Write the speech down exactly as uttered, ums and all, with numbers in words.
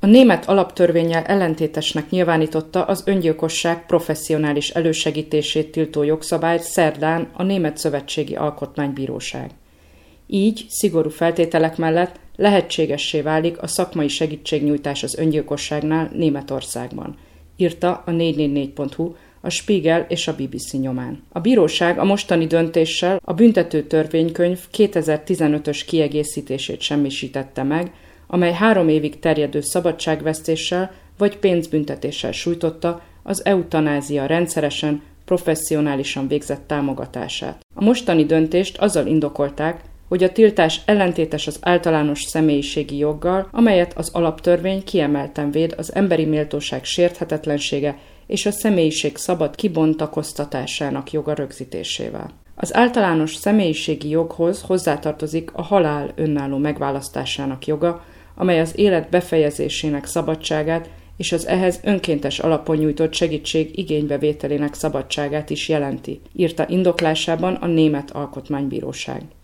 A német alaptörvénnyel ellentétesnek nyilvánította az öngyilkosság professzionális elősegítését tiltó jogszabályt szerdán a Német Szövetségi Alkotmánybíróság. Így szigorú feltételek mellett lehetségessé válik a szakmai segítségnyújtás az öngyilkosságnál Németországban, írta a négy négy négy pont hu, a Spiegel és a bé bé cé nyomán. A bíróság a mostani döntéssel a büntető törvénykönyv kétezer-tizenötös kiegészítését semmisítette meg, amely három évig terjedő szabadságvesztéssel vagy pénzbüntetéssel sújtotta az eutanázia rendszeresen, professzionálisan végzett támogatását. A mostani döntést azzal indokolták, hogy a tiltás ellentétes az általános személyiségi joggal, amelyet az alaptörvény kiemelten véd az emberi méltóság sérthetetlensége és a személyiség szabad kibontakoztatásának joga rögzítésével. Az általános személyiségi joghoz hozzátartozik a halál önálló megválasztásának joga, amely az élet befejezésének szabadságát és az ehhez önkéntes alapon nyújtott segítség igénybevételének szabadságát is jelenti, írta indoklásában a Német Alkotmánybíróság.